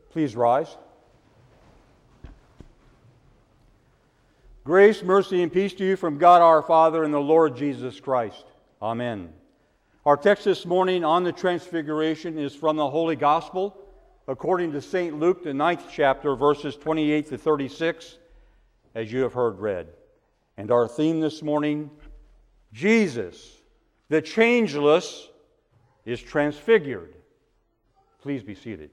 Please rise. Grace, mercy, and peace to you from God our Father and the Lord Jesus Christ. Amen. Our text this morning on the Transfiguration is from the Holy Gospel, according to St. Luke, the 9th chapter, verses 28 to 36, as you have heard read. And our theme this morning, Jesus, the changeless, is transfigured. Please be seated.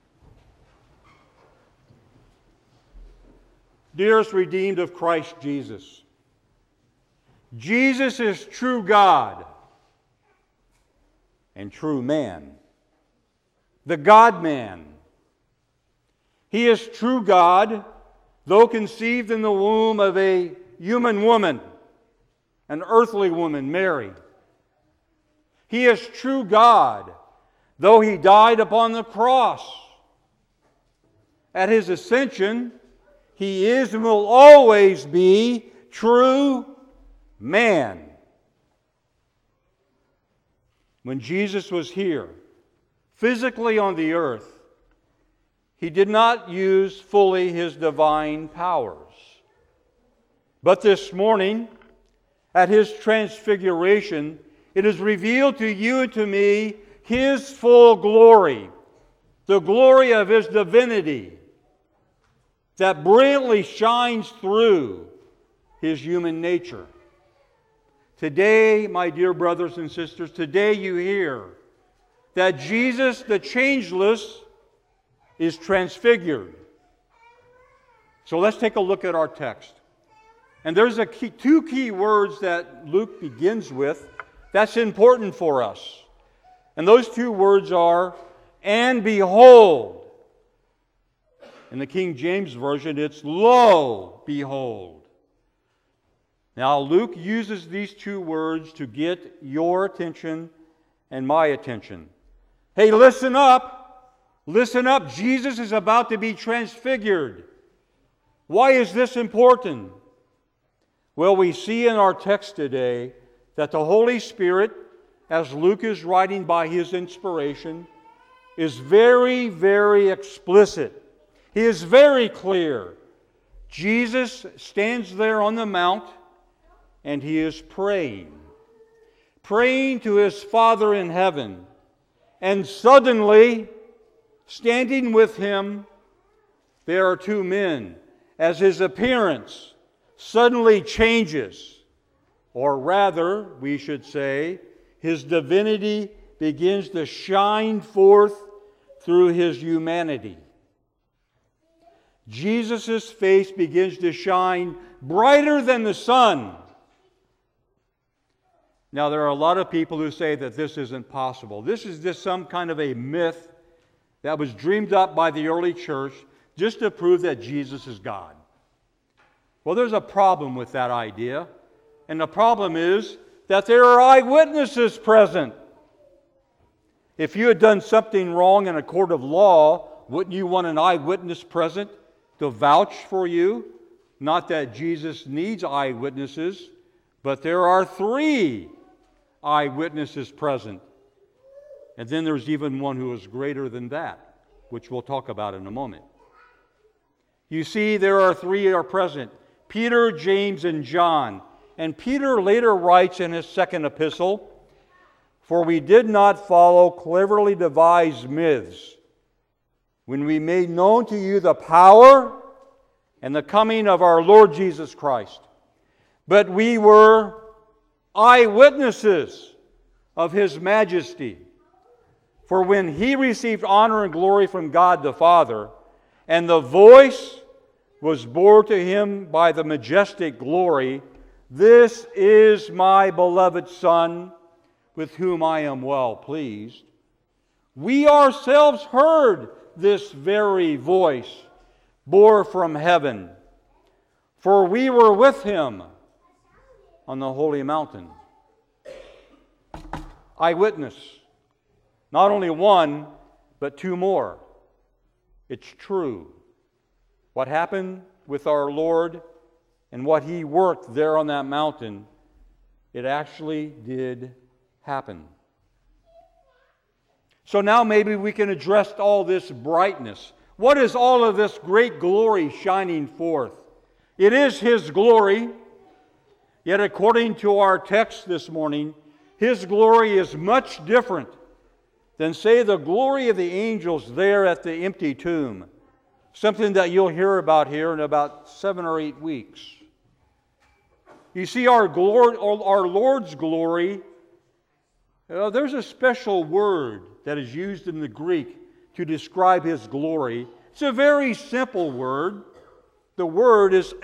Dearest redeemed of Christ Jesus, Jesus is true God and true man, the God-man. He is true God, though conceived in the womb of a human woman, an earthly woman, Mary. He is true God, though He died upon the cross. At His ascension, He is and will always be true man. When Jesus was here, physically on the earth, He did not use fully His divine powers. But this morning, at His transfiguration, it is revealed to you and to me His full glory, the glory of His divinity, that brilliantly shines through His human nature. Today, my dear brothers and sisters, today you hear that Jesus, the changeless, is transfigured. So let's take a look at our text. And there's two key words that Luke begins with that's important for us. And those two words are, "and behold." In the King James Version, it's "lo, behold." Now, Luke uses these two words to get your attention and my attention. Hey, listen up. Listen up. Jesus is about to be transfigured. Why is this important? Well, we see in our text today that the Holy Spirit, as Luke is writing by his inspiration, is very, very explicit. He is very clear. Jesus stands there on the mount and He is praying to His Father in heaven. And suddenly, standing with Him, there are two men, as His appearance suddenly changes. Or rather, we should say, His divinity begins to shine forth through His humanity. Jesus' face begins to shine brighter than the sun. Now, there are a lot of people who say that this isn't possible. This is just some kind of a myth that was dreamed up by the early church just to prove that Jesus is God. Well, there's a problem with that idea. And the problem is that there are eyewitnesses present. If you had done something wrong in a court of law, wouldn't you want an eyewitness present to vouch for you? Not that Jesus needs eyewitnesses, but there are 3 eyewitnesses present. And then there's even one who is greater than that, which we'll talk about in a moment. You see, there are 3 are present: Peter, James, and John. And Peter later writes in his second epistle, "For we did not follow cleverly devised myths, when we made known to you the power and the coming of our Lord Jesus Christ. But we were eyewitnesses of His majesty. For when He received honor and glory from God the Father, and the voice was borne to Him by the majestic glory, 'This is my beloved Son, with whom I am well pleased,' we ourselves heard this very voice bore from heaven, for we were with Him on the holy mountain." Eyewitness. Not only one, but 2 more. It's true. What happened with our Lord and what He worked there on that mountain, it actually did happen. So now maybe we can address all this brightness, What is all of this great glory shining forth? It is His glory, yet according to our text this morning, His glory is much different than, say, the glory of the angels there at the empty tomb, something that you'll hear about here in about 7 or 8 weeks. You see, our Lord's glory, there's a special word that is used in the Greek to describe His glory. It's a very simple word. The word is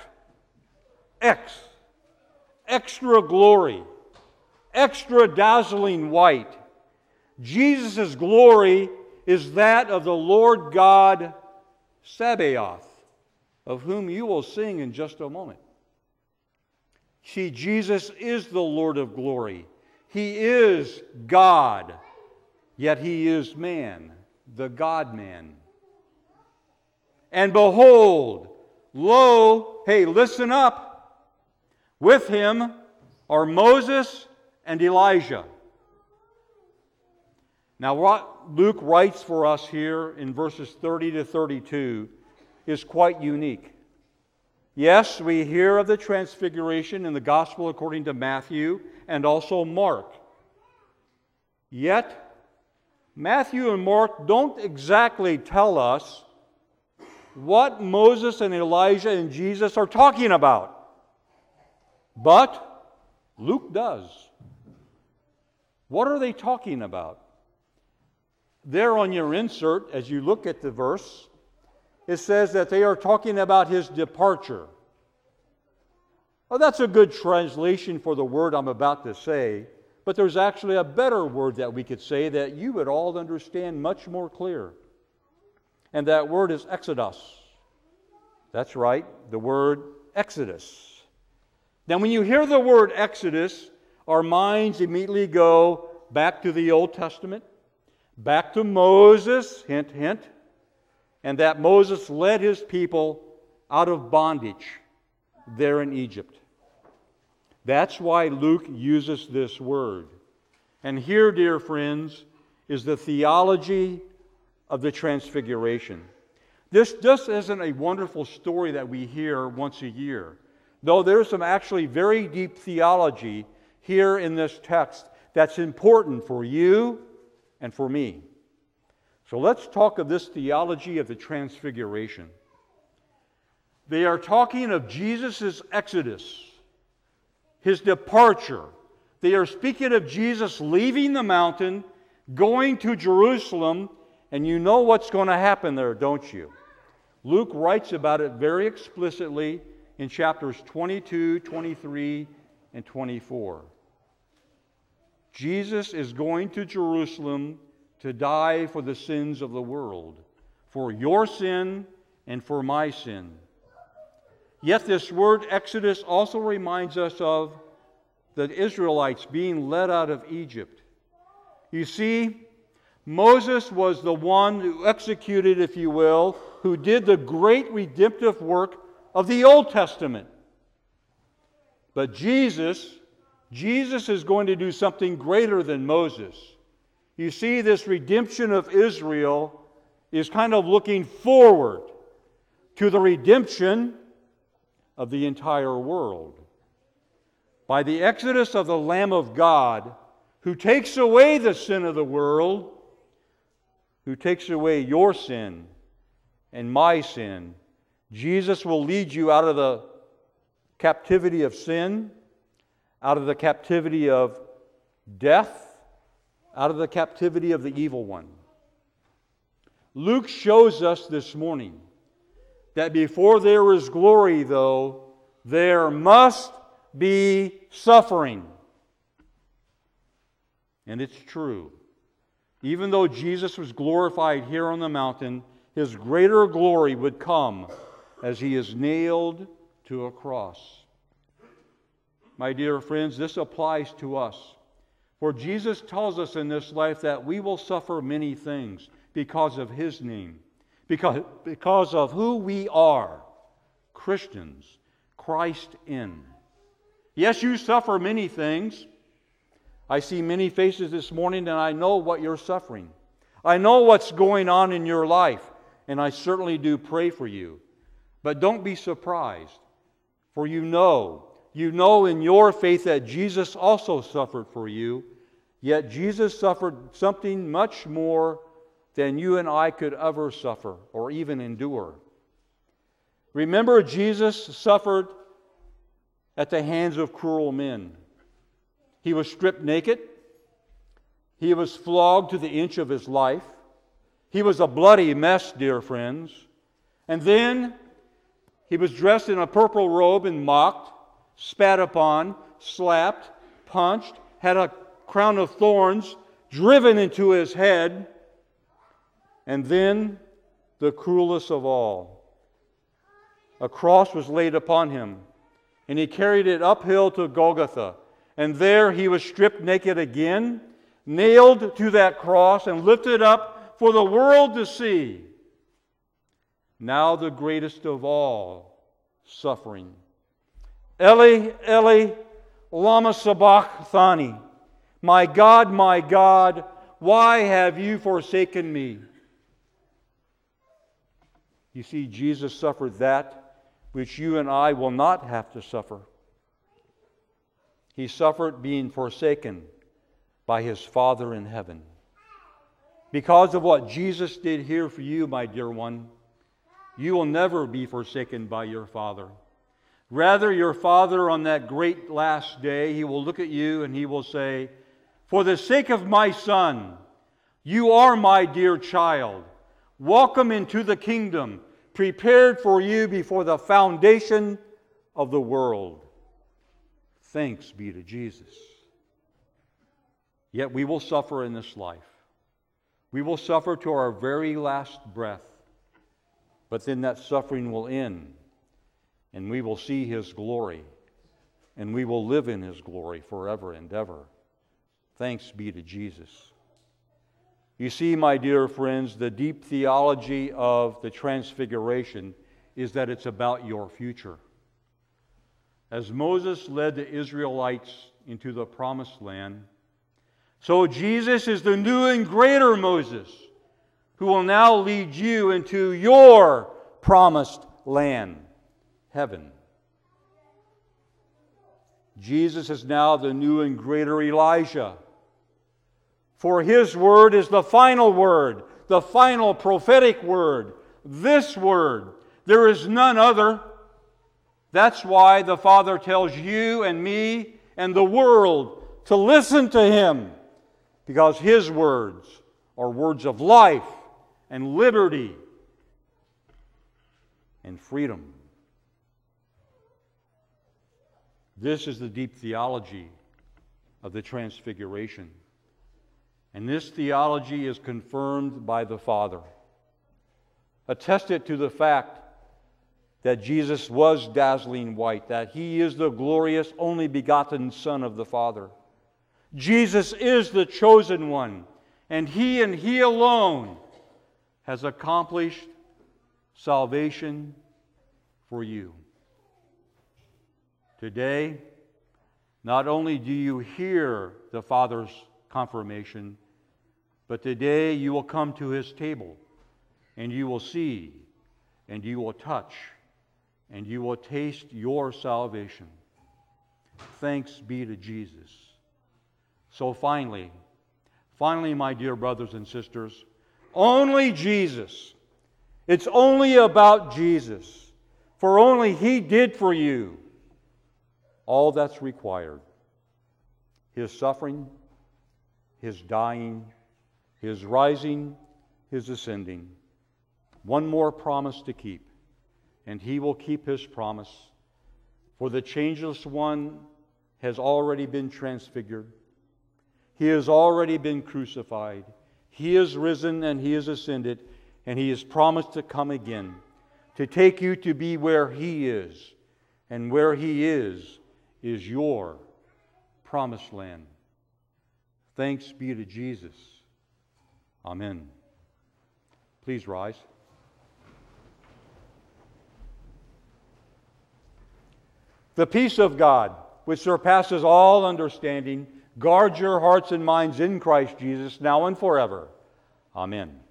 extra glory, extra dazzling white. Jesus' glory is that of the Lord God Sabaoth, of whom you will sing in just a moment. See, Jesus is the Lord of glory. He is God, yet He is man, the God-man. And behold, lo, hey, listen up, with Him are Moses and Elijah. Now, what Luke writes for us here in verses 30 to 32 is quite unique. Yes, we hear of the Transfiguration in the Gospel according to Matthew and also Mark. Yet, Matthew and Mark don't exactly tell us what Moses and Elijah and Jesus are talking about. But Luke does. What are they talking about? There on your insert, as you look at the verse, it says that they are talking about His departure. Well, that's a good translation for the word I'm about to say, but there's actually a better word that we could say that you would all understand much more clear. And that word is exodus. That's right, the word Exodus. Now, when you hear the word Exodus, our minds immediately go back to the Old Testament, back to Moses, hint, hint, and that Moses led his people out of bondage there in Egypt. That's why Luke uses this word. And here, dear friends, is the theology of the Transfiguration. This just isn't a wonderful story that we hear once a year, though there's some actually very deep theology here in this text that's important for you and for me. So let's talk of this theology of the Transfiguration. They are talking of Jesus' exodus, His departure. They are speaking of Jesus leaving the mountain, going to Jerusalem, and you know what's going to happen there, don't you? Luke writes about it very explicitly in chapters 22, 23, and 24. Jesus is going to Jerusalem to die for the sins of the world, for your sin and for my sin. Yet this word Exodus also reminds us of the Israelites being led out of Egypt. You see, Moses was the one who executed, if you will, who did the great redemptive work of the Old Testament. But Jesus is going to do something greater than Moses. You see, this redemption of Israel is kind of looking forward to the redemption of the entire world. By the exodus of the Lamb of God, who takes away the sin of the world, who takes away your sin and my sin, Jesus will lead you out of the captivity of sin, out of the captivity of death, out of the captivity of the evil one. Luke shows us this morning that before there is glory, though, there must be suffering. And it's true. Even though Jesus was glorified here on the mountain, His greater glory would come as He is nailed to a cross. My dear friends, this applies to us. For Jesus tells us in this life that we will suffer many things because of His name, because of who we are, Christians, Christ in. Yes, you suffer many things. I see many faces this morning and I know what you're suffering. I know what's going on in your life. and I certainly do pray for you. But don't be surprised, for you know in your faith that Jesus also suffered for you, yet Jesus suffered something much more than you and I could ever suffer or even endure. Remember, Jesus suffered at the hands of cruel men. He was stripped naked. He was flogged to the inch of his life. He was a bloody mess, dear friends. And then he was dressed in a purple robe and mocked, spat upon, slapped, punched, had a crown of thorns driven into his head. And then the cruelest of all, a cross was laid upon him, and he carried it uphill to Golgotha. And there he was stripped naked again, nailed to that cross, and lifted up for the world to see. Now the greatest of all suffering. Eli, Eli, lama sabachthani. My God, why have you forsaken me? You see, Jesus suffered that which you and I will not have to suffer. He suffered being forsaken by His Father in heaven. Because of what Jesus did here for you, my dear one, you will never be forsaken by your Father. Rather, your Father on that great last day, He will look at you and He will say, "For the sake of my Son, you are my dear child. Welcome into the kingdom, prepared for you before the foundation of the world." Thanks be to Jesus. Yet we will suffer in this life. We will suffer to our very last breath. But then that suffering will end, and we will see His glory, and we will live in His glory forever and ever. Thanks be to Jesus. You see, my dear friends, the deep theology of the Transfiguration is that it's about your future. As Moses led the Israelites into the Promised Land, so Jesus is the new and greater Moses who will now lead you into your promised land, heaven. Jesus is now the new and greater Elijah. For His word is the final word, the final prophetic word. This word, there is none other. That's why the Father tells you and me and the world to listen to Him, because His words are words of life and liberty and freedom. This is the deep theology of the Transfiguration. And this theology is confirmed by the Father, attested to the fact that Jesus was dazzling white, that He is the glorious, only begotten Son of the Father. Jesus is the chosen one, and He alone has accomplished salvation for you. Today, not only do you hear the Father's confirmation, but today you will come to His table, and you will see, and you will touch, and you will taste your salvation. Thanks be to Jesus. So finally, my dear brothers and sisters, only Jesus. It's only about Jesus. For only He did for you all that's required. His suffering, His dying, His rising, His ascending. One more promise to keep, and He will keep His promise. For the changeless one has already been transfigured. He has already been crucified. He is risen and He is ascended, and He has promised to come again to take you to be where He is. And where He is your promised land. Thanks be to Jesus. Amen. Please rise. The peace of God, which surpasses all understanding, guard your hearts and minds in Christ Jesus, now and forever. Amen.